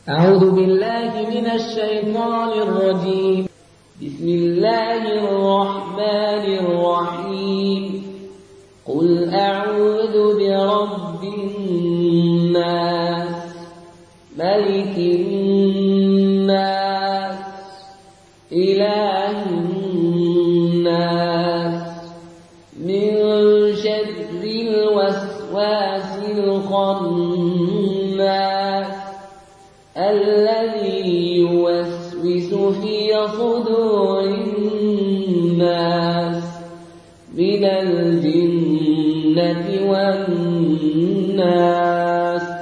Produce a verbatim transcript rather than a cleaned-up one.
أعوذ بالله من الشيطان الرجيم. بسم الله الرحمن الرحيم. قل أعوذ برب الناس ملك الناس إله الناس من شر الوسواس الخناس الذي يوسوس في صدور الناس من الجنة والناس.